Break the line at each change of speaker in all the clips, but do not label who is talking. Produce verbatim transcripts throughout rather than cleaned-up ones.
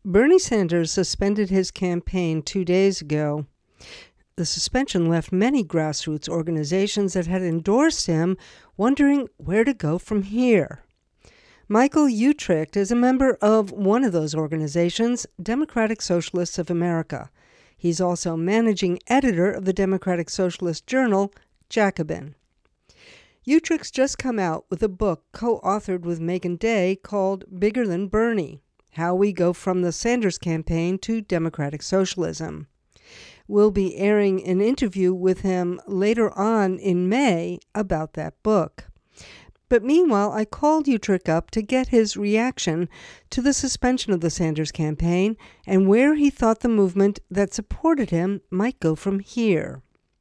Bernie Sanders suspended his campaign two days ago. The suspension left many grassroots organizations that had endorsed him wondering where to go from here. Michael Uetricht is a member of one of those organizations, Democratic Socialists of America. He's also managing editor of the Democratic Socialist journal, Jacobin. Uetricht's just come out with a book co-authored with Megan Day called Bigger Than Bernie: How We Go from the Sanders Campaign to Democratic Socialism. We'll be airing an interview with him later on in May about that book. But meanwhile, I called Uetricht up to get his reaction to the suspension of the Sanders campaign and where he thought the movement that supported him might go from here.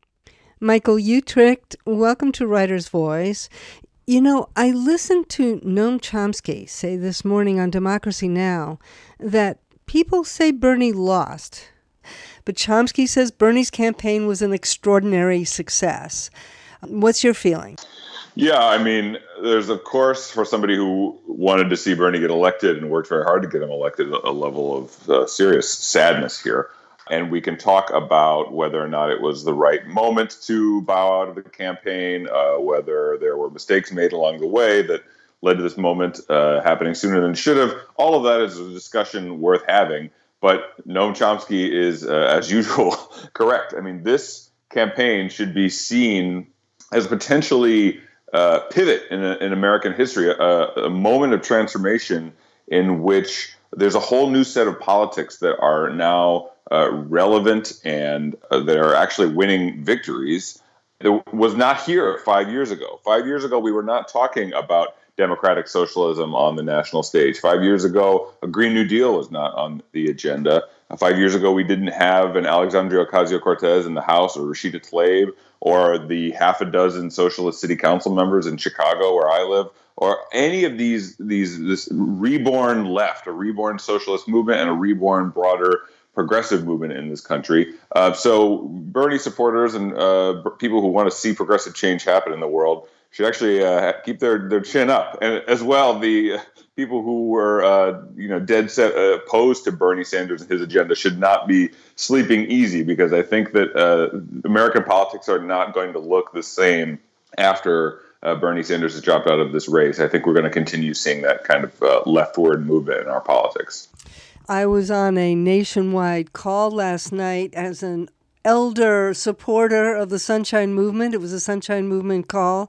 Michael Uetricht, welcome to Writer's Voice. You know, I listened to Noam Chomsky say this morning on Democracy Now! That people say Bernie lost, but Chomsky says Bernie's campaign was an extraordinary success. What's your feeling?
Yeah, I mean, there's, of course, for somebody who wanted to see Bernie get elected and worked very hard to get him elected, a level of uh, serious sadness here. And we can talk about whether or not it was the right moment to bow out of the campaign, uh, whether there were mistakes made along the way that led to this moment uh, happening sooner than it should have. All of that is a discussion worth having. But Noam Chomsky is, uh, as usual, correct. I mean, this campaign should be seen as potentially Uh, pivot in, a, in American history, a, a moment of transformation in which there's a whole new set of politics that are now uh, relevant and uh, that are actually winning victories. It was not here five years ago. Five years ago, we were not talking about democratic socialism on the national stage. Five years ago, a Green New Deal was not on the agenda. Uh, five years ago, we didn't have an Alexandria Ocasio-Cortez in the House or Rashida Tlaib or the half a dozen socialist city council members in Chicago where I live, or any of these, these this reborn left, a reborn socialist movement and a reborn broader progressive movement in this country. Uh, so Bernie supporters and uh, people who want to see progressive change happen in the world should actually uh, keep their, their chin up. And as well, the people who were uh, you know dead set uh, opposed to Bernie Sanders and his agenda should not be sleeping easy, because I think that uh, American politics are not going to look the same after uh, Bernie Sanders has dropped out of this race. I think we're going to continue seeing that kind of uh, leftward movement in our politics.
I was on a nationwide call last night as an elder supporter of the Sunshine Movement. It was a Sunshine Movement call.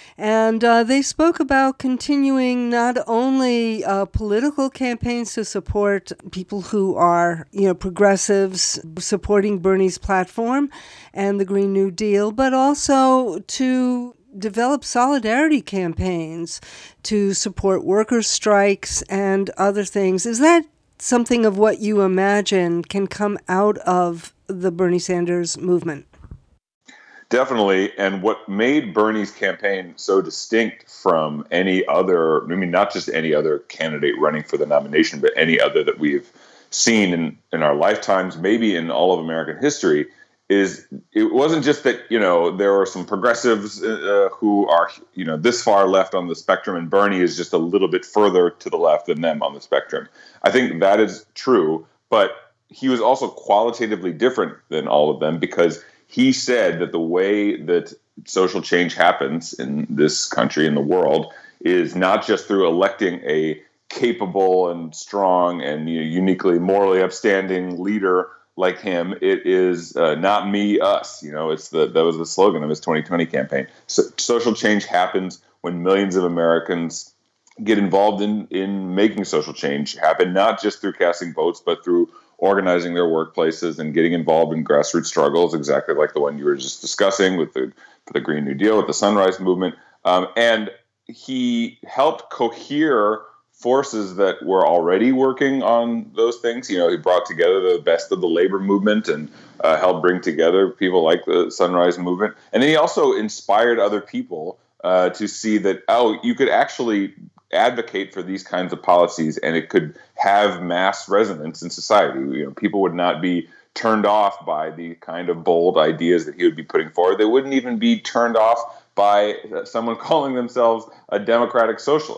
And uh, they spoke about continuing not only uh, political campaigns to support people who are, you know, progressives supporting Bernie's platform and the Green New Deal, but also to develop solidarity campaigns to support workers' strikes and other things. Is that something of what you imagine can come out of the Bernie Sanders movement?
Definitely. And what made Bernie's campaign so distinct from any other, I mean, not just any other candidate running for the nomination, but any other that we've seen in, in our lifetimes, maybe in all of American history, is it wasn't just that, you know, there are some progressives uh, who are, you know, this far left on the spectrum, and Bernie is just a little bit further to the left than them on the spectrum. I think that is true, but he was also qualitatively different than all of them, because he said that the way that social change happens in this country, in the world, is not just through electing a capable and strong and, you know, uniquely morally upstanding leader like him. It is uh, not me, us. You know, it's the that was the slogan of his twenty twenty campaign. So, social change happens when millions of Americans get involved in in making social change happen, not just through casting votes, but through organizing their workplaces and getting involved in grassroots struggles, exactly like the one you were just discussing with the for the Green New Deal, with the Sunrise Movement. Um, and he helped cohere forces that were already working on those things. You know, he brought together the best of the labor movement and uh, helped bring together people like the Sunrise Movement. And then he also inspired other people uh, to see that, oh, you could actually advocate for these kinds of policies and it could have mass resonance in society. You know, people would not be turned off by the kind of bold ideas that he would be putting forward. They wouldn't even be turned off by someone calling themselves a democratic socialist.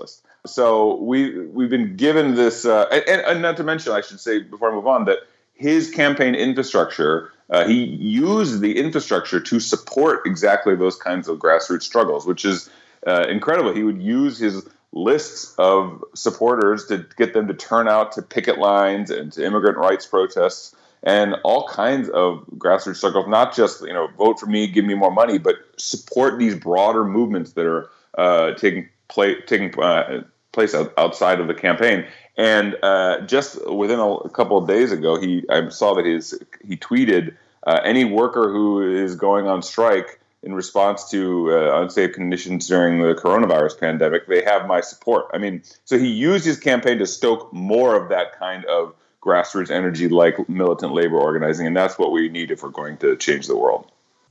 So we we've been given this, uh, and, and not to mention, I should say before I move on, that his campaign infrastructure, uh, he used the infrastructure to support exactly those kinds of grassroots struggles, which is uh, incredible. He would use his lists of supporters to get them to turn out to picket lines and to immigrant rights protests and all kinds of grassroots struggles, not just, you know, vote for me, give me more money, but support these broader movements that are uh, taking play, taking uh, place outside of the campaign. And uh, just within a, a couple of days ago, he I saw that his he tweeted, uh, any worker who is going on strike in response to uh, unsafe conditions during the coronavirus pandemic, they have my support. I mean, so he used his campaign to stoke more of that kind of grassroots energy like militant labor organizing, and that's what we need if we're going to change the world.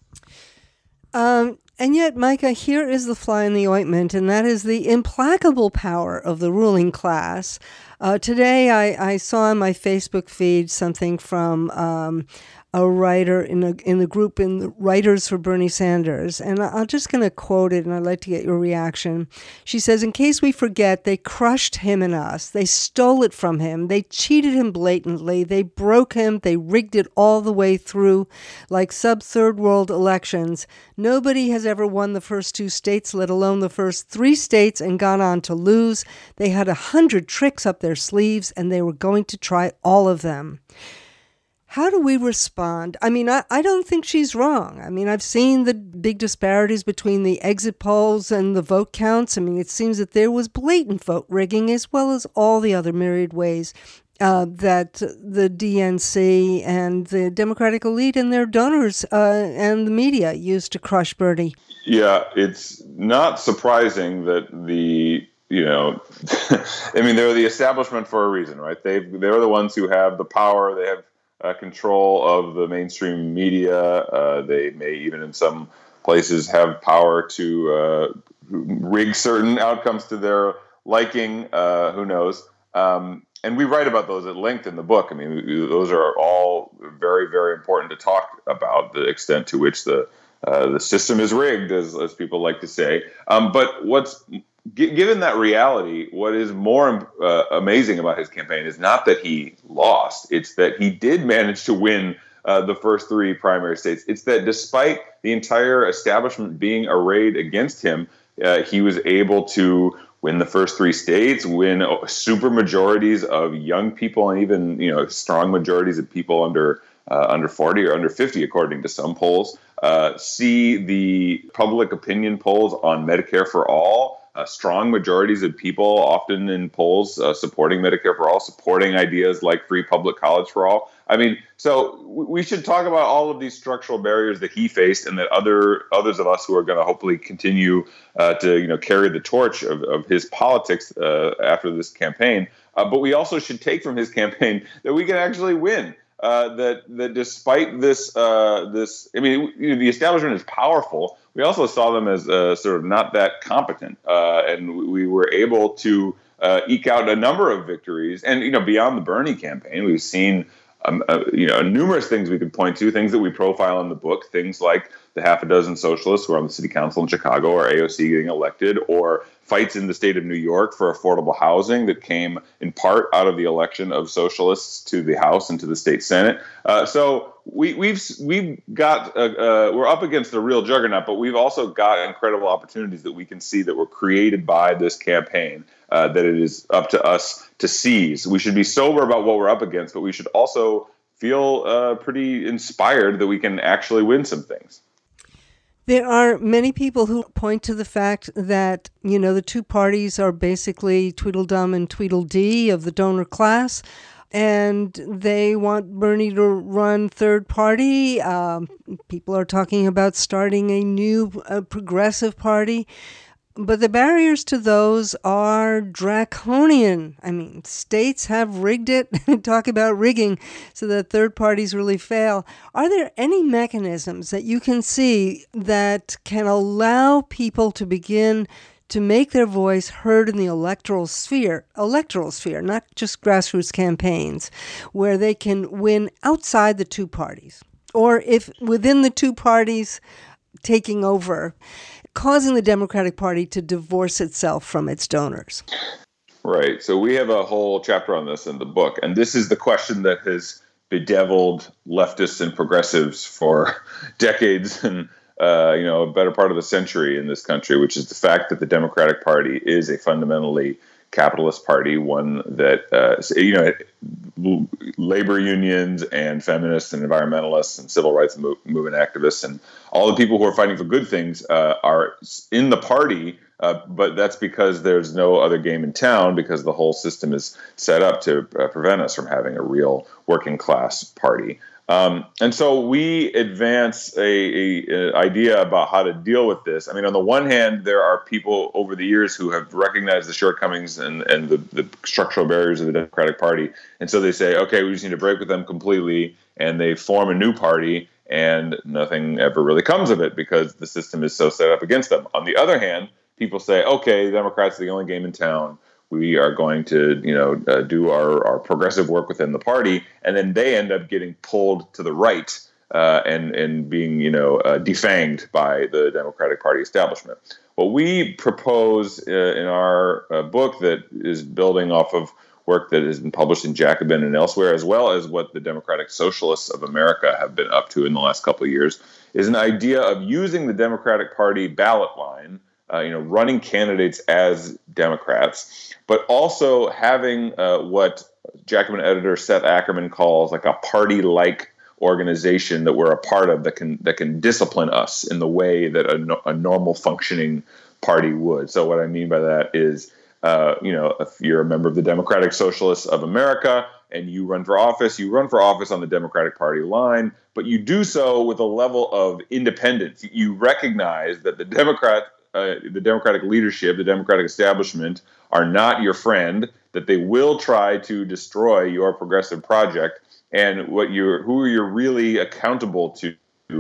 Um, and yet, Micah, here is the fly in the ointment, and that is the implacable power of the ruling class. Uh, today, I, I saw on my Facebook feed something from um, a writer in a, in the group in the Writers for Bernie Sanders, and I'm just going to quote it, and I'd like to get your reaction. She says, "In case we forget, they crushed him and us. They stole it from him. They cheated him blatantly. They broke him. They rigged it all the way through, like sub-third world elections. Nobody has ever won the first two states, let alone the first three states, and gone on to lose. They had a hundred tricks up their sleeves, and they were going to try all of them." How do we respond? I mean, I, I don't think she's wrong. I mean, I've seen the big disparities between the exit polls and the vote counts. I mean, it seems that there was blatant vote rigging as well as all the other myriad ways uh, that the D N C and the Democratic elite and their donors uh, and the media used to crush Bernie.
Yeah, it's not surprising that the You know, I mean, they're the establishment for a reason, right? They've they're the ones who have the power. They have uh, control of the mainstream media. Uh, they may even, in some places, have power to uh, rig certain outcomes to their liking. Uh, who knows? Um, and we write about those at length in the book. I mean, those are all very, very important to talk about, the extent to which the uh, the system is rigged, as as people like to say. Um, but what's Given that reality, what is more uh, amazing about his campaign is not that he lost. It's that he did manage to win uh, the first three primary states. It's that despite the entire establishment being arrayed against him, uh, he was able to win the first three states, win super majorities of young people, and even, you know, strong majorities of people under uh, under forty or under fifty, according to some polls. Uh, see the public opinion polls on Medicare for all. Uh, strong majorities of people, often in polls, uh, supporting Medicare for all, supporting ideas like free public college for all. I mean, so we should talk about all of these structural barriers that he faced, and that other others of us who are going to hopefully continue uh, to, you know, carry the torch of, of his politics uh, after this campaign. Uh, but we also should take from his campaign that we can actually win. Uh, that that despite this uh, this, I mean, you know, the establishment is powerful. We also saw them as uh, sort of not that competent, uh, and we were able to uh, eke out a number of victories. And, you know, beyond the Bernie campaign, we've seen um, uh, you know numerous things we could point to, things that we profile in the book, things like the half a dozen socialists who are on the city council in Chicago, or A O C getting elected, or fights in the state of New York for affordable housing that came in part out of the election of socialists to the House and to the state Senate. Uh, so we, we've we've got uh, uh, we're up against a real juggernaut, but we've also got incredible opportunities that we can see that were created by this campaign uh, that it is up to us to seize. We should be sober about what we're up against, but we should also feel uh, pretty inspired that we can actually win some things.
There are many people who point to the fact that, you know, the two parties are basically Tweedledum and Tweedledee of the donor class, and they want Bernie to run third party. Um, people are talking about starting a new uh, progressive party. But the barriers to those are draconian. I mean, states have rigged it, talk about rigging, so that third parties really fail. Are there any mechanisms that you can see that can allow people to begin to make their voice heard in the electoral sphere, electoral sphere, not just grassroots campaigns, where they can win outside the two parties? Or if within the two parties taking over, causing the Democratic Party to divorce itself from its donors?
Right. So we have a whole chapter on this in the book. And this is the question that has bedeviled leftists and progressives for decades and, uh, you know, a better part of the century in this country, which is the fact that the Democratic Party is a fundamentally capitalist party, one that, uh, you know, labor unions and feminists and environmentalists and civil rights movement activists and all the people who are fighting for good things uh, are in the party. Uh, but that's because there's no other game in town, because the whole system is set up to uh, prevent us from having a real working class party. Um, and so we advance a, a, a idea about how to deal with this. I mean, on the one hand, there are people over the years who have recognized the shortcomings and, and the, the structural barriers of the Democratic Party. And so they say, okay, we just need to break with them completely. And they form a new party, and nothing ever really comes of it because the system is so set up against them. On the other hand, people say, okay, the Democrats are the only game in town. We are going to, you know, uh, do our, our progressive work within the party, and then they end up getting pulled to the right uh, and and being, you know, uh, defanged by the Democratic Party establishment. What we propose uh, in our uh, book, that is building off of work that has been published in Jacobin and elsewhere, as well as what the Democratic Socialists of America have been up to in the last couple of years, is an idea of using the Democratic Party ballot line. Uh, you know, running candidates as Democrats, but also having uh, what Jacobin editor Seth Ackerman calls like a party-like organization that we're a part of that can that can discipline us in the way that a, no, a normal functioning party would. So what I mean by that is, uh, you know, if you're a member of the Democratic Socialists of America and you run for office, you run for office on the Democratic Party line, but you do so with a level of independence. You recognize that the Democrat Uh, the Democratic leadership, the Democratic establishment, are not your friend, that they will try to destroy your progressive project, and what you're, who you're really accountable to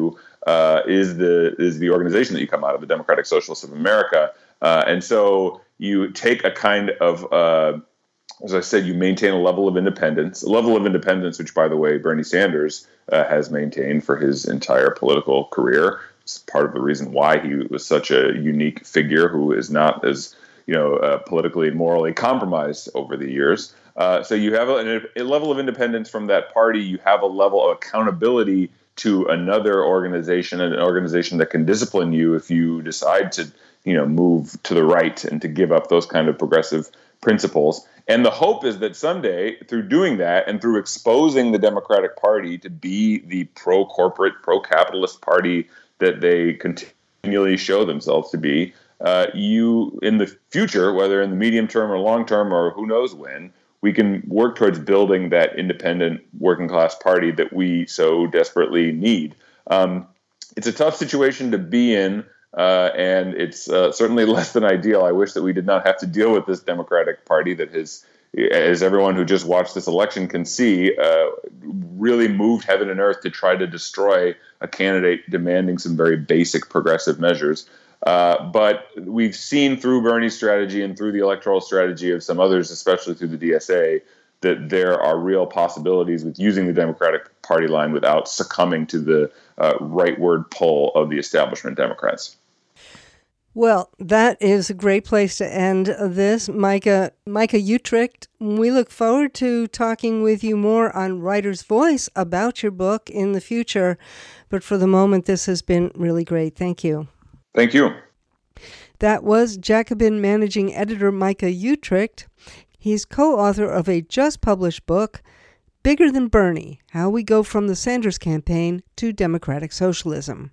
uh, is the is the organization that you come out of, the Democratic Socialists of America. Uh, and so you take a kind of, uh, as I said, you maintain a level of independence, a level of independence, which, by the way, Bernie Sanders uh, has maintained for his entire political career. It's part of the reason why he was such a unique figure who is not as, you know, uh, politically and morally compromised over the years. Uh, so you have a, a level of independence from that party. You have a level of accountability to another organization, an organization that can discipline you if you decide to, you know, move to the right and to give up those kind of progressive principles. And the hope is that someday, through doing that and through exposing the Democratic Party to be the pro-corporate, pro-capitalist party that they continually show themselves to be, uh, you, in the future, whether in the medium term or long term or who knows when, we can work towards building that independent working class party that we so desperately need. Um, it's a tough situation to be in, uh, and it's uh, certainly less than ideal. I wish that we did not have to deal with this Democratic Party that has, as everyone who just watched this election can see, uh, really moved heaven and earth to try to destroy a candidate demanding some very basic progressive measures. Uh, but we've seen through Bernie's strategy and through the electoral strategy of some others, especially through the D S A, that there are real possibilities with using the Democratic Party line without succumbing to the uh, rightward pull of the establishment Democrats.
Well, that is a great place to end this. Micah, Micah Uetricht, we look forward to talking with you more on Writer's Voice about your book in the future. But for the moment, this has been really great. Thank you.
Thank you.
That was Jacobin managing editor Micah Uetricht. He's co-author of a just-published book, Bigger Than Bernie, How We Go from the Sanders Campaign to Democratic Socialism.